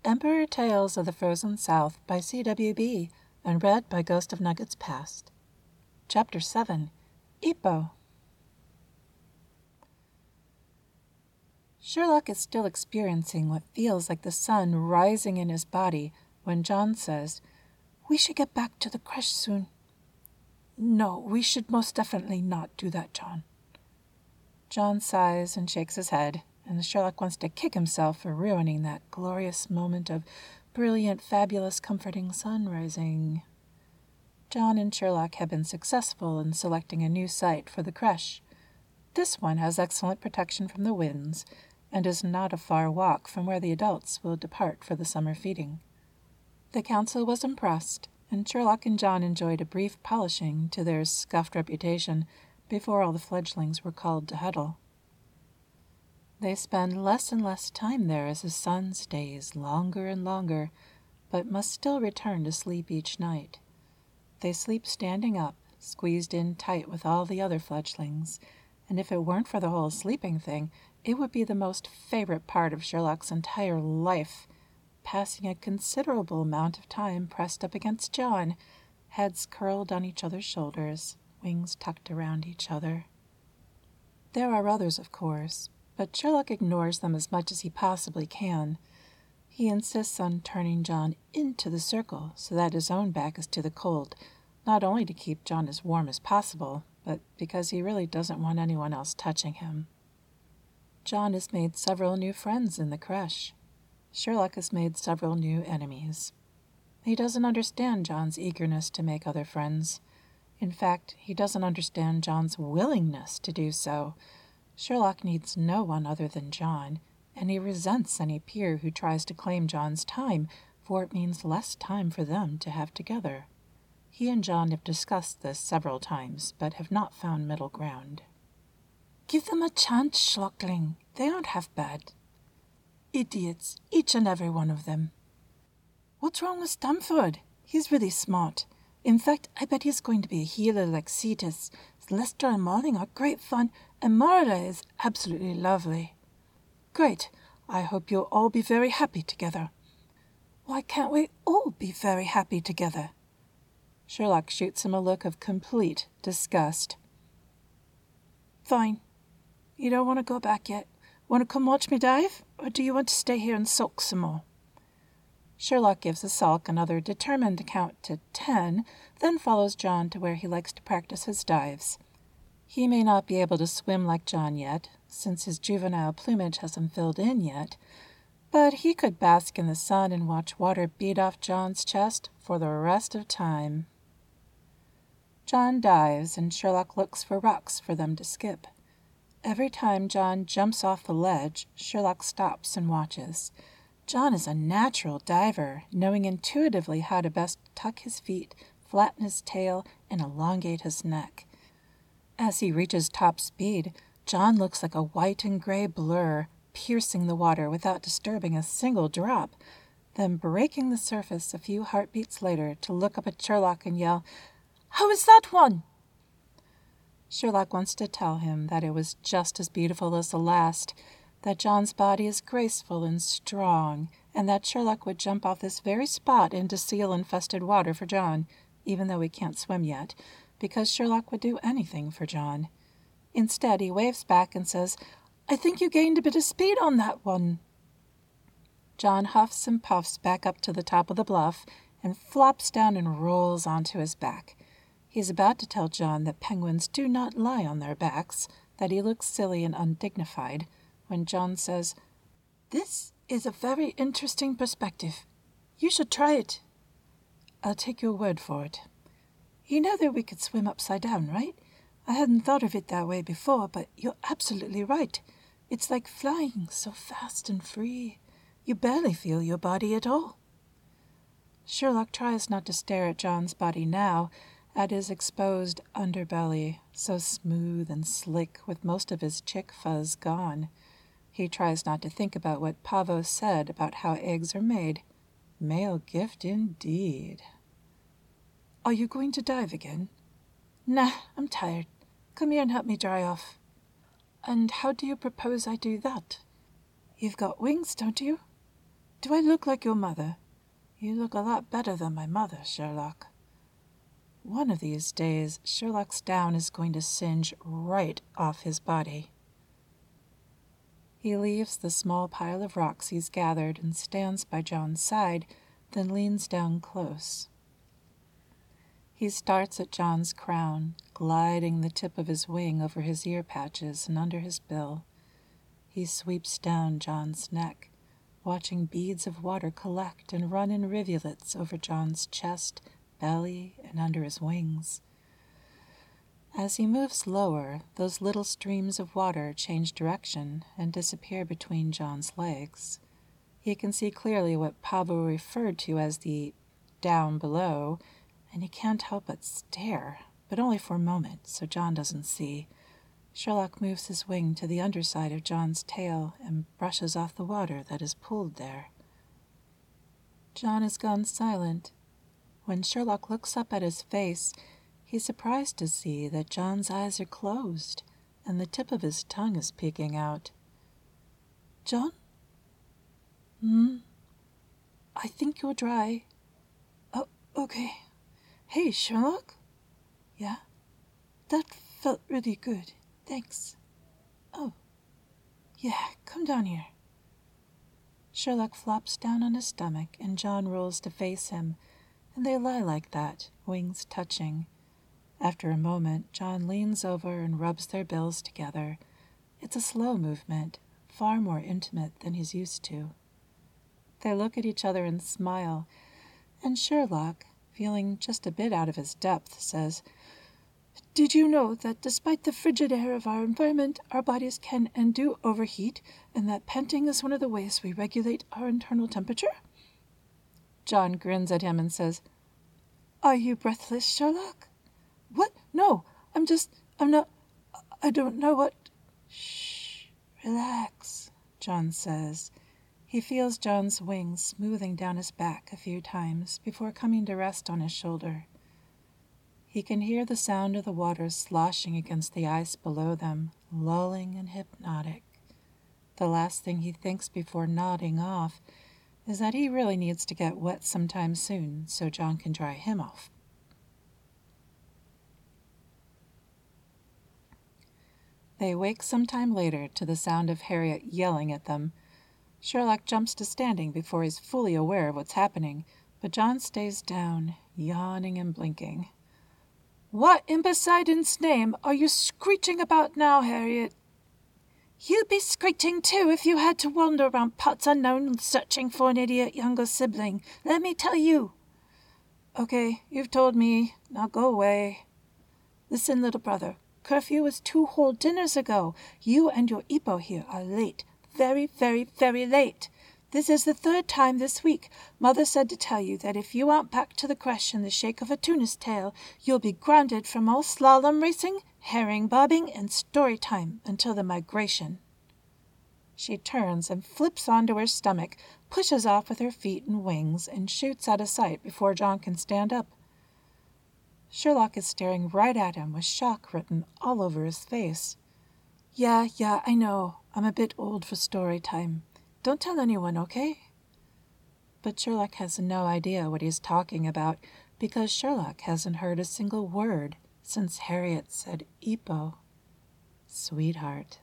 Emperor Tales of the Frozen South by C.W.B. and read by Ghost of Nuggets Past. Chapter 7. Ippo. Sherlock is still experiencing what feels like the sun rising in his body when John says, "We should get back to the creche soon." "No, we should most definitely not do that, John." John sighs and shakes his head, and Sherlock wants to kick himself for ruining that glorious moment of brilliant, fabulous, comforting sun rising. John and Sherlock have been successful in selecting a new site for the creche. This one has excellent protection from the winds and is not a far walk from where the adults will depart for the summer feeding. The council was impressed, and Sherlock and John enjoyed a brief polishing to their scuffed reputation before all the fledglings were called to huddle. They spend less and less time there as the sun stays longer and longer, but must still return to sleep each night. They sleep standing up, squeezed in tight with all the other fledglings, and if it weren't for the whole sleeping thing, it would be the most favorite part of Sherlock's entire life, passing a considerable amount of time pressed up against John, heads curled on each other's shoulders, wings tucked around each other. There are others, of course, but Sherlock ignores them as much as he possibly can. He insists on turning John into the circle so that his own back is to the cold, not only to keep John as warm as possible, but because he really doesn't want anyone else touching him. John has made several new friends in the creche. Sherlock has made several new enemies. He doesn't understand John's eagerness to make other friends. In fact, he doesn't understand John's willingness to do so. Sherlock needs no one other than John, and he resents any peer who tries to claim John's time, for it means less time for them to have together. He and John have discussed this several times, but have not found middle ground. "Give them a chance, Schlockling. They aren't half bad." "Idiots, each and every one of them." "What's wrong with Stamford? He's really smart. In fact, I bet he's going to be a healer like Cetus. Lester and Marling are great fun, and Marla is absolutely lovely." "Great. I hope you'll all be very happy together." "Why can't we all be very happy together?" Sherlock shoots him a look of complete disgust. "Fine. You don't want to go back yet? Want to come watch me dive? Or do you want to stay here and sulk some more?" Sherlock gives the sulk another determined count to 10, then follows John to where he likes to practice his dives. He may not be able to swim like John yet, since his juvenile plumage hasn't filled in yet, but he could bask in the sun and watch water beat off John's chest for the rest of time. John dives, and Sherlock looks for rocks for them to skip. Every time John jumps off the ledge, Sherlock stops and watches. John is a natural diver, knowing intuitively how to best tuck his feet, flatten his tail, and elongate his neck. As he reaches top speed, John looks like a white and gray blur, piercing the water without disturbing a single drop, then breaking the surface a few heartbeats later to look up at Sherlock and yell, "How is that one?" Sherlock wants to tell him that it was just as beautiful as the last, that John's body is graceful and strong, and that Sherlock would jump off this very spot into seal-infested water for John, even though he can't swim yet, because Sherlock would do anything for John. Instead, he waves back and says, "I think you gained a bit of speed on that one." John huffs and puffs back up to the top of the bluff and flops down and rolls onto his back. He's about to tell John that penguins do not lie on their backs, that he looks silly and undignified, when John says, "This is a very interesting perspective. You should try it." "I'll take your word for it." "You know that we could swim upside down, right? I hadn't thought of it that way before, but you're absolutely right. It's like flying, so fast and free. You barely feel your body at all." Sherlock tries not to stare at John's body now, at his exposed underbelly, so smooth and slick with most of his chick fuzz gone. He tries not to think about what Pavo said about how eggs are made. Male gift indeed. "Are you going to dive again?" "Nah, I'm tired. Come here and help me dry off." "And how do you propose I do that?" "You've got wings, don't you?" Do I look like your mother? You look a lot better than my mother, Sherlock. One of these days, Sherlock's down is going to singe right off his body. He leaves the small pile of rocks he's gathered and stands by John's side, then leans down close. He starts at John's crown, gliding the tip of his wing over his ear patches and under his bill. He sweeps down John's neck, watching beads of water collect and run in rivulets over John's chest, belly, and under his wings. As he moves lower, those little streams of water change direction and disappear between John's legs. He can see clearly what Pablo referred to as the down below, and he can't help but stare, but only for a moment, so John doesn't see. Sherlock moves his wing to the underside of John's tail and brushes off the water that is pooled there. John has gone silent. When Sherlock looks up at his face, he's surprised to see that John's eyes are closed and the tip of his tongue is peeking out. John? I think you're dry. Oh, okay. Hey, Sherlock? Yeah? That felt really good. Thanks. Oh. Yeah, come down here. Sherlock flops down on his stomach, and John rolls to face him, and they lie like that, wings touching. After a moment, John leans over and rubs their bills together. It's a slow movement, far more intimate than he's used to. They look at each other and smile, and Sherlock, feeling just a bit out of his depth, says, Did you know that despite the frigid air of our environment, our bodies can and do overheat, and that panting is one of the ways we regulate our internal temperature? John grins at him and says, Are you breathless, Sherlock? What? No, I don't know what... Shh, relax, John says. He feels John's wings smoothing down his back a few times before coming to rest on his shoulder. He can hear the sound of the water sloshing against the ice below them, lulling and hypnotic. The last thing he thinks before nodding off is that he really needs to get wet sometime soon so John can dry him off. They wake sometime later to the sound of Harriet yelling at them. Sherlock jumps to standing before he's fully aware of what's happening, but John stays down, yawning and blinking. What in Poseidon's name are you screeching about now, Harriet? You'd be screeching too if you had to wander around parts unknown searching for an idiot younger sibling, let me tell you. Okay, you've told me. Now go away. Listen, little brother. Curfew was 2 whole dinners ago. You and your Ipo here are late. Very, very, very late. This is the 3rd time this week. Mother said to tell you that if you aren't back to the creche in the shake of a tuna's tail, you'll be grounded from all slalom racing, herring bobbing, and story time until the migration. She turns and flips onto her stomach, pushes off with her feet and wings, and shoots out of sight before John can stand up. Sherlock is staring right at him with shock written all over his face. Yeah, I know. I'm a bit old for story time. Don't tell anyone, okay? But Sherlock has no idea what he's talking about because Sherlock hasn't heard a single word since Harriet said Ipo. Sweetheart.